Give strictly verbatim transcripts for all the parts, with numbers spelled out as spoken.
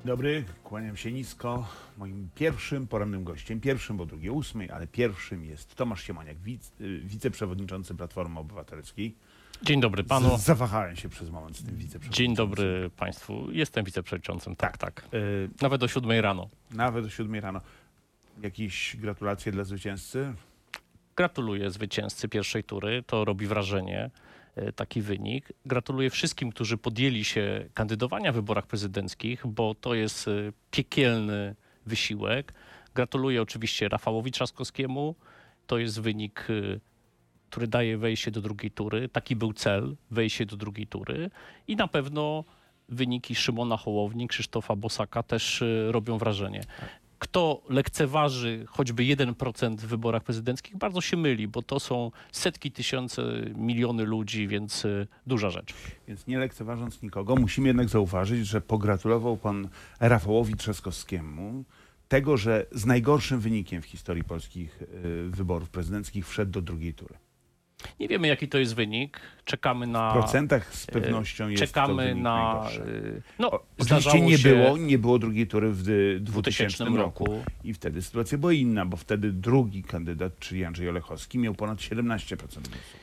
Dobry, kłaniam się nisko. Moim pierwszym porannym gościem, pierwszym, bo drugie ósmej, ale pierwszym jest Tomasz Siemoniak, wic, wiceprzewodniczący Platformy Obywatelskiej. Dzień dobry panu. Z, zawahałem się przez moment z tym wiceprzewodniczącym. Dzień dobry państwu. Jestem wiceprzewodniczącym, tak, tak. tak. Yy, Nawet o siódmej rano. Nawet o siódmej rano. Jakieś gratulacje dla zwycięzcy? Gratuluję zwycięzcy pierwszej tury. To robi wrażenie, taki wynik. Gratuluję wszystkim, którzy podjęli się kandydowania w wyborach prezydenckich, bo to jest piekielny wysiłek. Gratuluję oczywiście Rafałowi Trzaskowskiemu. To jest wynik, który daje wejście do drugiej tury. Taki był cel, wejście do drugiej tury. I na pewno wyniki Szymona Hołowni, Krzysztofa Bosaka też robią wrażenie. Kto lekceważy choćby jeden procent w wyborach prezydenckich, bardzo się myli, bo to są setki tysięcy, miliony ludzi, więc duża rzecz. Więc nie lekceważąc nikogo, musimy jednak zauważyć, że pogratulował pan Rafałowi Trzaskowskiemu tego, że z najgorszym wynikiem w historii polskich wyborów prezydenckich wszedł do drugiej tury. Nie wiemy, jaki to jest wynik. Czekamy na... W procentach z pewnością jest Czekamy to wynik na... najgorszy. No, o, oczywiście nie się... było, nie było drugiej tury w dwutysięcznym roku. roku. I wtedy sytuacja była inna, bo wtedy drugi kandydat, czyli Andrzej Olechowski, miał ponad siedemnaście procent głosów.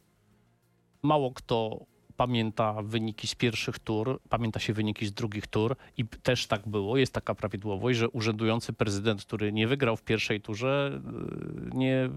Mało kto pamięta wyniki z pierwszych tur, pamięta się wyniki z drugich tur i też tak było, jest taka prawidłowość, że urzędujący prezydent, który nie wygrał w pierwszej turze, nie,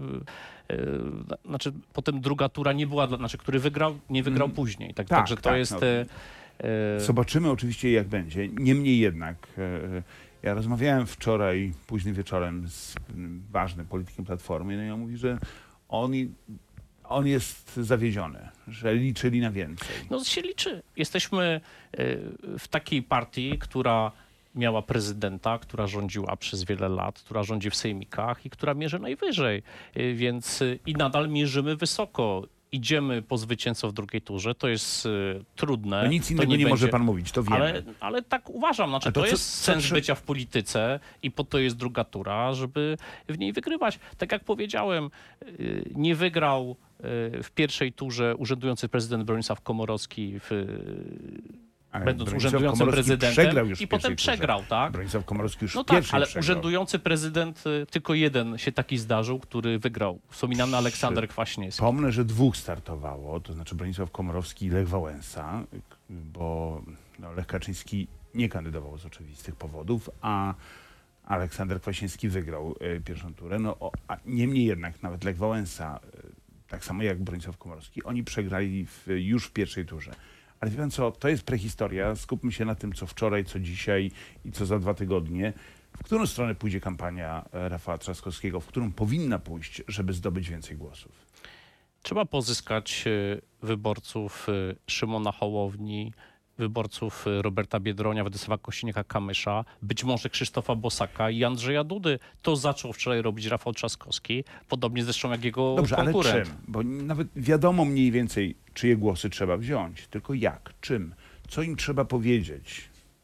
znaczy potem druga tura nie była, znaczy który wygrał, nie wygrał mm. później. Tak, tak, także to tak, jest... No. E... Zobaczymy oczywiście, jak będzie. Niemniej jednak e, ja rozmawiałem wczoraj późnym wieczorem z ważnym politykiem Platformy, no i on mówi, że on On jest zawiedziony, że liczyli na więcej. No się liczy. Jesteśmy w takiej partii, która miała prezydenta, która rządziła przez wiele lat, która rządzi w sejmikach i która mierzy najwyżej. Więc i nadal mierzymy wysoko. Idziemy po zwycięstwo w drugiej turze, to jest y, trudne. No nic innego to nie, nie będzie... może pan mówić, to wiemy. Ale, ale tak uważam, znaczy, to, to co, jest sens co... bycia w polityce i po to jest druga tura, żeby w niej wygrywać. Tak jak powiedziałem, y, nie wygrał y, w pierwszej turze urzędujący prezydent Bronisław Komorowski w Ale będąc Bronisław urzędującym Komorowski prezydentem już i potem przegrał, turze. tak? Bronisław Komorowski już no w tak, pierwszej ale przegrał. urzędujący prezydent, tylko jeden się taki zdarzył, który wygrał. Wspominany Aleksander Kwaśniewski. Pomnę, że dwóch startowało, to znaczy Bronisław Komorowski i Lech Wałęsa, bo no, Lech Kaczyński nie kandydował z oczywistych powodów, a Aleksander Kwaśniewski wygrał y, pierwszą turę. No, o, a niemniej jednak nawet Lech Wałęsa, y, tak samo jak Bronisław Komorowski, oni przegrali w, już w pierwszej turze. Ale wie pan co, to jest prehistoria. Skupmy się na tym, co wczoraj, co dzisiaj i co za dwa tygodnie. W którą stronę pójdzie kampania Rafała Trzaskowskiego, w którą powinna pójść, żeby zdobyć więcej głosów? Trzeba pozyskać wyborców Szymona Hołowni, wyborców Roberta Biedronia, Władysława Kosiniaka-Kamysza, być może Krzysztofa Bosaka i Andrzeja Dudy. To zaczął wczoraj robić Rafał Trzaskowski, podobnie zresztą jak jego Dobrze, konkurent. Ale czym? Bo nawet wiadomo mniej więcej, czyje głosy trzeba wziąć, tylko jak, czym, co im trzeba powiedzieć.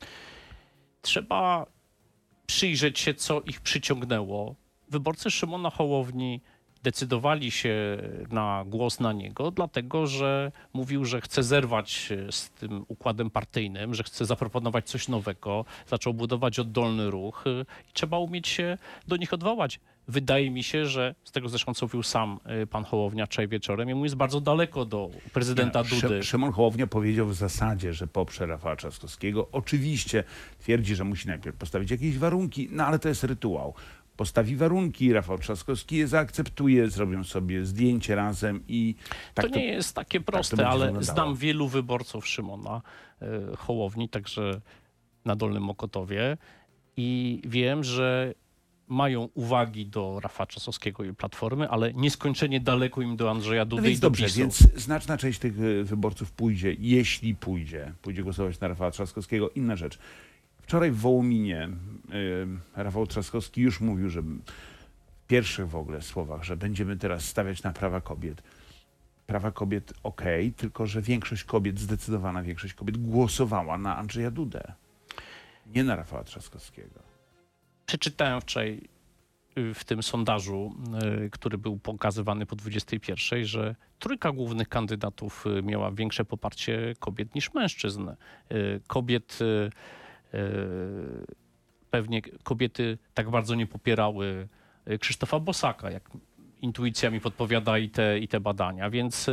Trzeba przyjrzeć się, co ich przyciągnęło. Wyborcy Szymona Hołowni decydowali się na głos na niego, dlatego że mówił, że chce zerwać z tym układem partyjnym, że chce zaproponować coś nowego, zaczął budować oddolny ruch i trzeba umieć się do nich odwołać. Wydaje mi się, że z tego zresztą, co mówił sam pan Hołownia wczoraj wieczorem, jemu jest bardzo daleko do prezydenta Nie, Dudy. Szymon Hołownia powiedział w zasadzie, że poprze Rafała Trzaskowskiego. Oczywiście twierdzi, że musi najpierw postawić jakieś warunki, no ale to jest rytuał. Postawi warunki, Rafał Trzaskowski je zaakceptuje, zrobią sobie zdjęcie razem i... Tak to, to nie jest takie proste, tak ale wyglądało. Znam wielu wyborców Szymona y, Hołowni, także na Dolnym Mokotowie i wiem, że mają uwagi do Rafała Trzaskowskiego i Platformy, ale nieskończenie daleko im do Andrzeja Dudy no więc i do dobrze, PiSu. Więc znaczna część tych wyborców pójdzie, jeśli pójdzie, pójdzie głosować na Rafała Trzaskowskiego. Inna rzecz. Wczoraj w Wołominie y, Rafał Trzaskowski już mówił, że w pierwszych w ogóle słowach, że będziemy teraz stawiać na prawa kobiet. Prawa kobiet okej, okay, tylko że większość kobiet, zdecydowana większość kobiet głosowała na Andrzeja Dudę, nie na Rafała Trzaskowskiego. Przeczytałem wczoraj w tym sondażu, który był pokazywany po dwudziestej pierwszej, że trójka głównych kandydatów miała większe poparcie kobiet niż mężczyzn. Kobiet pewnie kobiety tak bardzo nie popierały Krzysztofa Bosaka, jak intuicja mi podpowiada i te, i te badania. Więc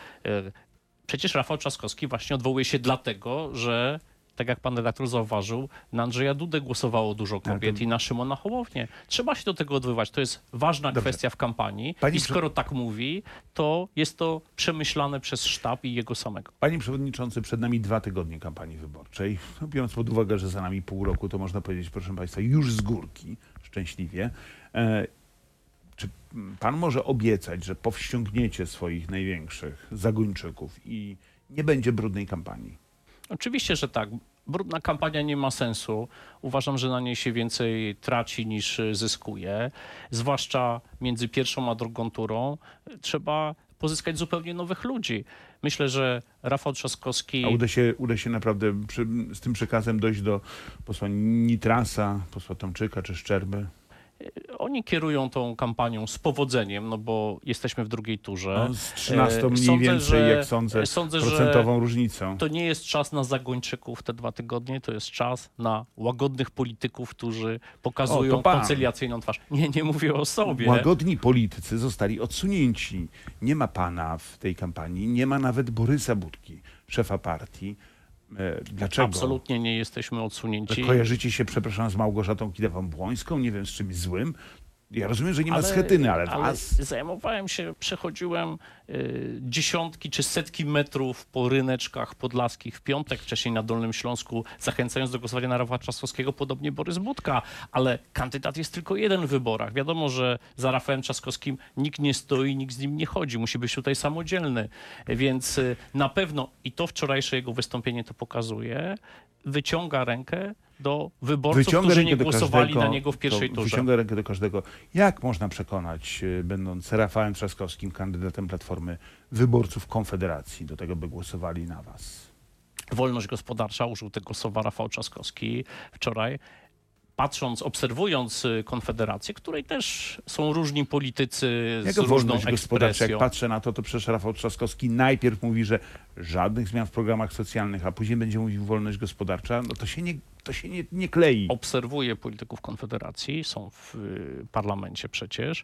przecież Rafał Trzaskowski właśnie odwołuje się dlatego, że tak jak pan redaktor zauważył, na Andrzeja Dudę głosowało dużo kobiet to... i na Szymona Hołownię. Trzeba się do tego odwoływać. To jest ważna Dobrze. kwestia w kampanii. Pani I skoro tak mówi, to jest to przemyślane przez sztab i jego samego. Panie Przewodniczący, przed nami dwa tygodnie kampanii wyborczej. No, biorąc pod uwagę, że za nami pół roku, to można powiedzieć, proszę Państwa, już z górki, szczęśliwie. E, czy Pan może obiecać, że powściągniecie swoich największych zagończyków i nie będzie brudnej kampanii? Oczywiście, że tak. Brudna kampania nie ma sensu. Uważam, że na niej się więcej traci niż zyskuje. Zwłaszcza między pierwszą a drugą turą trzeba pozyskać zupełnie nowych ludzi. Myślę, że Rafał Trzaskowski... A uda się, uda się naprawdę przy, z tym przekazem dojść do posła Nitrasa, posła Tomczyka czy Szczerby? Oni kierują tą kampanią z powodzeniem, no bo jesteśmy w drugiej turze. No, z trzynastą mniej sądzę, więcej, że, jak sądzę, sądzę, procentową że różnicą. To nie jest czas na zagończyków te dwa tygodnie, to jest czas na łagodnych polityków, którzy pokazują O, to pan. koncyliacyjną twarz. Nie, nie mówię o sobie. Łagodni politycy zostali odsunięci. Nie ma pana w tej kampanii, nie ma nawet Borysa Budki, szefa partii. E, Dlaczego? Absolutnie nie jesteśmy odsunięci. Kojarzycie się, przepraszam, z Małgorzatą Kidawą-Błońską, nie wiem, z czymś złym? Ja rozumiem, że nie ma ale, schetyny, ale, ale was... zajmowałem się, przechodziłem y, dziesiątki czy setki metrów po ryneczkach podlaskich w piątek, wcześniej na Dolnym Śląsku, zachęcając do głosowania na Rafała Trzaskowskiego, podobnie Borys Budka. Ale kandydat jest tylko jeden w wyborach. Wiadomo, że za Rafałem Trzaskowskim nikt nie stoi, nikt z nim nie chodzi. Musi być tutaj samodzielny. Więc y, na pewno, i to wczorajsze jego wystąpienie to pokazuje, wyciąga rękę do wyborców, Wyciąga którzy rękę nie do głosowali każdego, na niego w pierwszej to turze. Wyciąga rękę do każdego. Jak można przekonać, y, będąc Rafałem Trzaskowskim, kandydatem Platformy, wyborców Konfederacji do tego, by głosowali na was? Wolność gospodarcza, użył tego słowa Rafał Trzaskowski wczoraj. Patrząc, obserwując y, Konfederację, której też są różni politycy z Jaka różną wolność gospodarcza? Jak ekspresją. patrzę na to, to przecież Rafał Trzaskowski najpierw mówi, że żadnych zmian w programach socjalnych, a później będzie mówił wolność gospodarcza. No to się nie, to się nie, nie klei. Obserwuję polityków Konfederacji, są w y, parlamencie przecież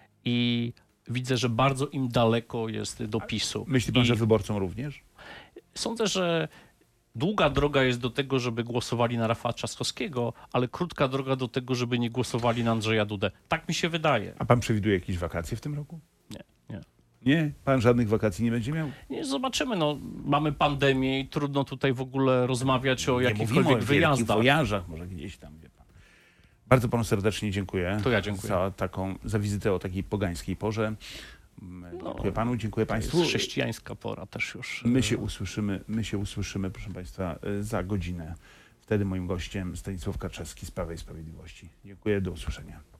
i widzę, że bardzo im daleko jest do PiSu. Myśli pan, I że wyborcom również? sądzę, że długa droga jest do tego, żeby głosowali na Rafała Trzaskowskiego, ale krótka droga do tego, żeby nie głosowali na Andrzeja Dudę. Tak mi się wydaje. A pan przewiduje jakieś wakacje w tym roku? Nie, nie. Nie? Pan żadnych wakacji nie będzie miał? Nie, zobaczymy, no, mamy pandemię i trudno tutaj w ogóle rozmawiać o Nie mówimy jakichkolwiek o wyjazdach. wojażach, może gdzieś tam, wie pan. Bardzo panu serdecznie dziękuję. To ja dziękuję. Za taką, za wizytę o takiej pogańskiej porze. Dziękuję panu, dziękuję To jest państwu. chrześcijańska pora też już. My się usłyszymy, my się usłyszymy, proszę państwa, za godzinę. Wtedy moim gościem Stanisław Kaczewski z Prawa i Sprawiedliwości. Dziękuję, do usłyszenia.